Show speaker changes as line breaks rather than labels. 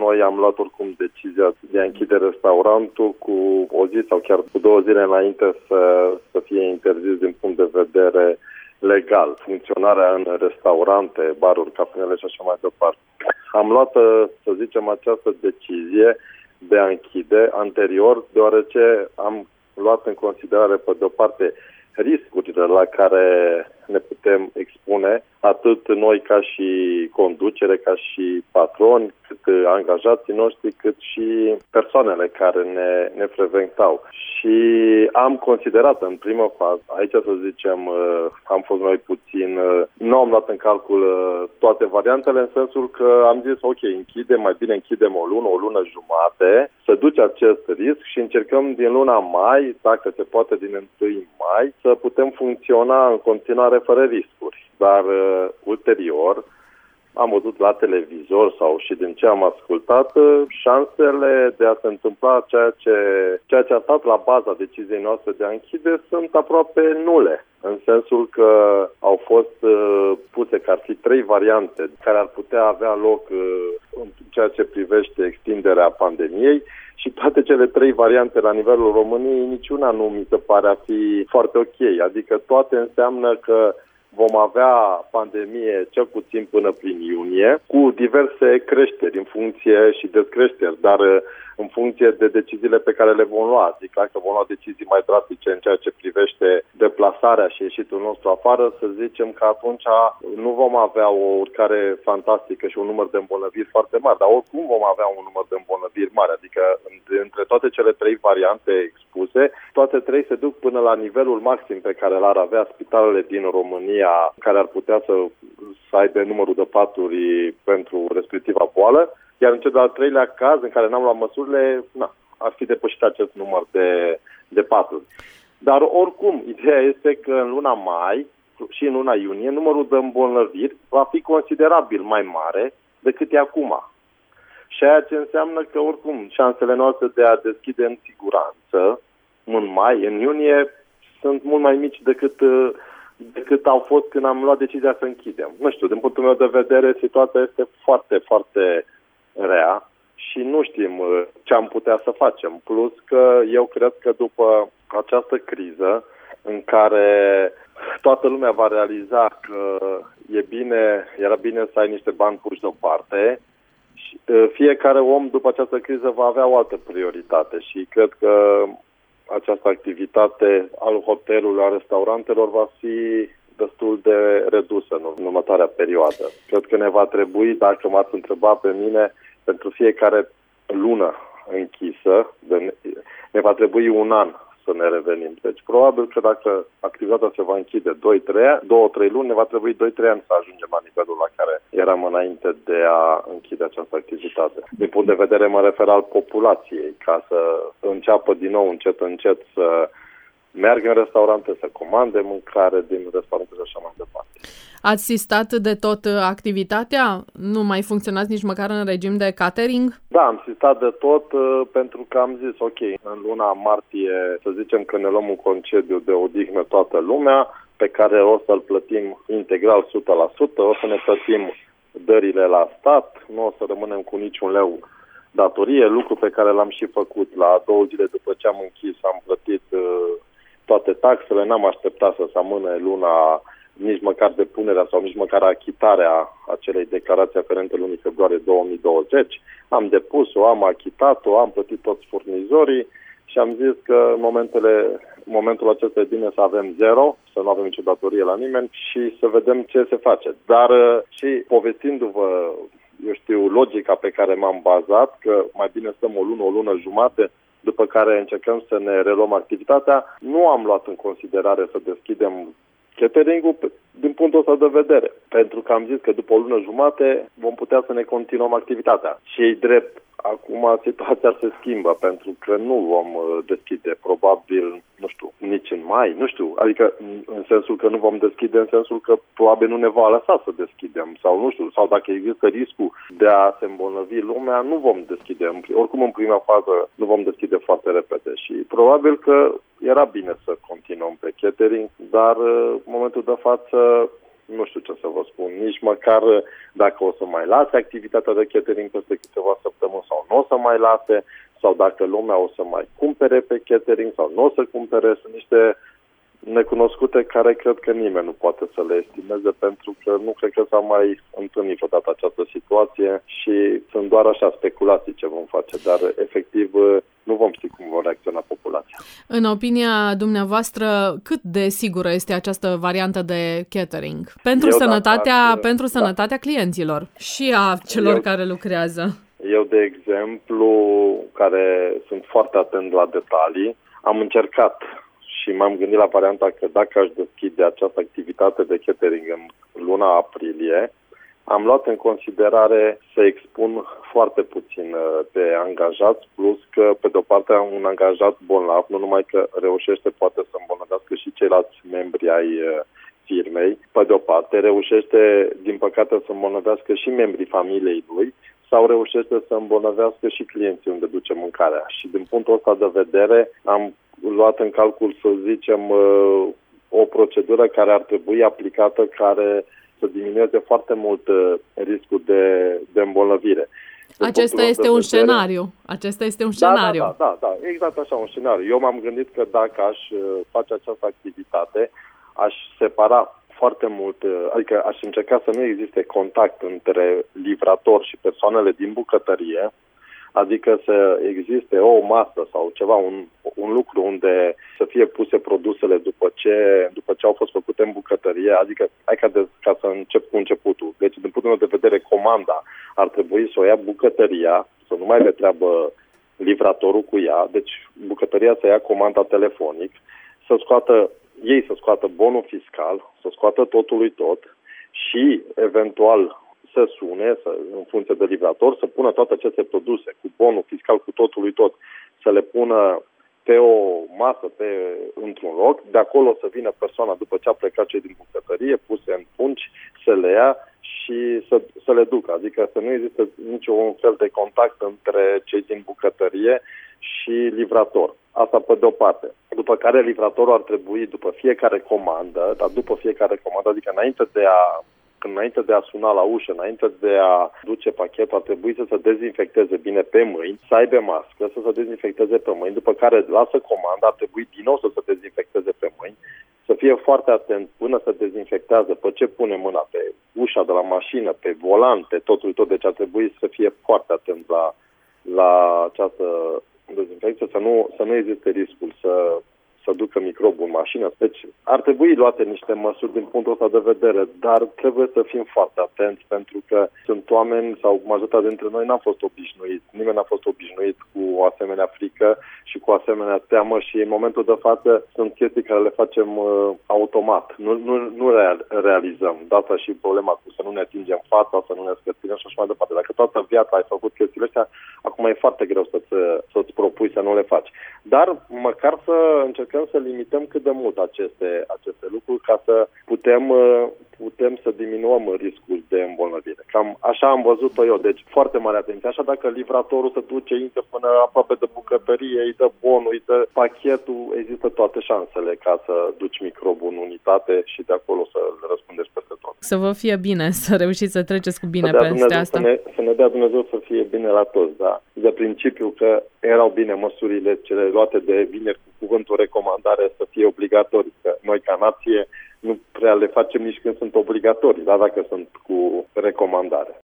noi am luat oricum decizia de a închide restaurantul cu o zi sau chiar cu 2 zile înainte să fie interzis din punct de vedere legal. Funcționarea în restaurante, baruri, cafenele și așa mai departe. Am luat, să zicem, această decizie de a închide anterior, deoarece am luat în considerare, pe de o parte, riscurile la care ne putem expune, atât noi ca și conducere, ca și patroni, cât angajații noștri, cât și persoanele care ne frecventau. Și am considerat în primă fază, aici să zicem, am fost mai puțin, nu am luat în calcul toate variantele, în sensul că am zis, ok, mai bine închidem o lună jumate, să duce acest risc și încercăm din luna mai, dacă se poate din 1 mai, să putem funcționa în continuare fără riscuri. Dar ulterior am văzut la televizor sau și din ce am ascultat, șansele de a se întâmpla ceea ce a stat la baza deciziei noastre de a închide sunt aproape nule. În sensul că au fost puse că ar fi 3 variante care ar putea avea loc în ceea ce privește extinderea pandemiei și toate cele 3 variante la nivelul României, niciuna nu mi se pare a fi foarte ok. Adică toate înseamnă că vom avea pandemie cel puțin până prin iunie, cu diverse creșteri în funcție și descreșteri, dar în funcție de deciziile pe care le vom lua. Adică dacă vom lua decizii mai drastice în ceea ce privește deplasarea și ieșitul nostru afară, să zicem că atunci nu vom avea o urcare fantastică și un număr de îmbolnăviri foarte mare, dar oricum vom avea un număr de îmbolnăviri mari. Adică între toate cele 3 variante expuse, toate 3 se duc până la nivelul maxim pe care l-ar avea spitalele din România, care ar putea să aibă numărul de paturi pentru respectiva boală. Iar în cel de-al 3-lea caz, în care n-am luat măsurile, ar fi depășit acest număr de paturi. Dar oricum, ideea este că în luna mai și în luna iunie, numărul de îmbolnăviri va fi considerabil mai mare decât e acum. Și aia ce înseamnă că oricum șansele noastre de a deschide în siguranță în mai, în iunie, sunt mult mai mici decât au fost când am luat decizia să închidem. Nu știu, din punctul meu de vedere, situația este foarte, foarte rea și nu știm ce am putea să facem. Plus că eu cred că după această criză în care toată lumea va realiza că era bine să ai niște bani puși deoparte, și fiecare om după această criză va avea o altă prioritate și cred că această activitate al hotelului, a restaurantelor va fi destul de redusă în următoarea perioadă. Cred că ne va trebui, dacă m-ați întrebat pe mine, pentru fiecare lună închisă, ne va trebui un an să ne revenim. Deci probabil că dacă activitatea se va închide 2-3 luni, ne va trebui 2-3 ani să ajungem la nivelul la care eram înainte de a închide această activitate. Din punct de vedere mă refer al populației, ca să înceapă din nou încet să meargă în restaurante, să comande mâncare din restaurante și așa mai departe.
Ați sistat de tot activitatea? Nu mai funcționați nici măcar în regim de catering?
Da, am sistat de tot pentru că am zis, ok, în luna martie să zicem că ne luăm un concediu de odihnă toată lumea, pe care o să-l plătim integral 100%, o să ne plătim dările la stat, nu o să rămânem cu niciun leu datorie, lucru pe care l-am și făcut. La 2 zile după ce am închis, am plătit toate taxele, n-am așteptat să se amâne luna nici măcar depunerea sau nici măcar achitarea acelei declarații aferente lunii februarie 2020. Am depus-o, am achitat-o, am plătit toți furnizorii și am zis că în momentul acesta e bine să avem 0, să nu avem nicio datorie la nimeni și să vedem ce se face. Dar și povestindu-vă, eu știu, logica pe care m-am bazat, că mai bine stăm o lună jumate, după care încercăm să ne reluăm activitatea, nu am luat în considerare să deschidem catering-ul din punctul ăsta de vedere. Pentru că am zis că după o lună jumate vom putea să ne continuăm activitatea. Și e drept, acum situația se schimbă, pentru că nu vom deschide, probabil, nu știu, nici în mai, nu știu, adică în sensul că nu vom deschide, în sensul că probabil nu ne va lăsa să deschidem, sau nu știu, sau dacă există riscul de a se îmbolnăvi lumea, nu vom deschide. Oricum, în prima fază, nu vom deschide foarte repede și probabil că era bine să continuăm pe catering, dar în momentul de față nu știu ce să vă spun, nici măcar dacă o să mai lase activitatea de catering peste câteva săptămâni nu o să mai lase, sau dacă lumea o să mai cumpere pe catering sau nu o să cumpere. Sunt niște necunoscute care cred că nimeni nu poate să le estimeze, pentru că nu cred că s-a mai întâlnit vreodată această situație și sunt doar așa speculații ce vom face, dar efectiv nu vom ști cum vor reacționa populația.
În opinia dumneavoastră, cât de sigură este această variantă de catering pentru sănătatea clienților și a celor care lucrează?
Eu, de exemplu, care sunt foarte atent la detalii, am încercat și m-am gândit la varianta că dacă aș deschide această activitate de catering în luna aprilie, am luat în considerare să expun foarte puțin pe angajați, plus că, pe de-o parte, un angajat bolnav, nu numai că reușește poate să îmbolnăvească și ceilalți membri ai firmei, pe de-o parte, reușește, din păcate, să îmbolnăvească și membrii familiei lui, sau reușește să îmbolnăvească și clienții unde duce mâncarea. Și din punctul ăsta de vedere am luat în calcul, să zicem, o procedură care ar trebui aplicată, care să diminueze foarte mult riscul de îmbolnăvire.
Acesta este un scenariu.
Da, exact așa, un scenariu. Eu m-am gândit că dacă aș face această activitate, aș separa foarte mult, adică aș încerca să nu existe contact între livrator și persoanele din bucătărie, adică să existe o masă sau ceva, un lucru unde să fie puse produsele după ce au fost făcute în bucătărie, adică ca să încep cu începutul. Deci, din punctul meu de vedere, comanda ar trebui să o ia bucătăria, să nu mai le treabă livratorul cu ea, deci bucătăria să ia comanda telefonic, să scoată bonul fiscal, să scoată totul tot și, eventual, să sune, în funcție de livrator, să pună toate aceste produse cu bonul fiscal, cu totul tot, să le pună pe o masă, într-un loc, de acolo să vină persoana după ce a plecat cei din bucătărie, puse în pungi, să le ia și să le ducă. Adică să nu există niciun fel de contact între cei din bucătărie și livrator. Asta pe de-o parte. După care livratorul ar trebui, după fiecare comandă, adică înainte de a suna la ușă, înainte de a duce pachetul, ar trebui să se dezinfecteze bine pe mâini, să aibă mască, să se dezinfecteze pe mâini, după care lasă comanda, ar trebui din nou să se dezinfecteze pe mâini, să fie foarte atent până se dezinfectează, pe ce pune mâna, pe ușa de la mașină, pe volan, pe totul tot, deci ar trebui să fie foarte atent la această dezinfecție, să nu existe riscul să ducă microbul în mașină. Deci ar trebui luate niște măsuri din punctul ăsta de vedere, dar trebuie să fim foarte atenți, pentru că sunt oameni, sau majoritatea dintre noi n-am fost obișnuiți, nimeni n-a fost obișnuit cu o asemenea frică și cu o asemenea teamă și în momentul de față sunt chestii care le facem automat. Nu realizăm. Data și problema cu să nu ne atingem fața, să nu ne scăținem și așa mai departe. Dacă toată viața ai făcut chestiile astea, acum e foarte greu să-ți propui să nu le faci. Dar măcar să încercăm să limităm cât de mult aceste lucruri ca să putem să diminuăm riscul de îmbolnăvire. Cam așa am văzut-o eu, deci foarte mare atenție. Așa dacă livratorul se duce, intră până aproape de bucătărie, îi dă bonul, îi dă pachetul, există toate șansele ca să duci microbul în unitate și de acolo să le răspundești peste tot.
Să vă fie bine, să reușiți să treceți cu bine peste asta.
Să ne dea Dumnezeu să fie bine la toți, da. De principiu că erau bine măsurile cele luate de vineri cu cuvântul recomandare să fie obligatorii, că noi ca nație nu prea le facem nici când sunt obligatorii, dar dacă sunt cu recomandare.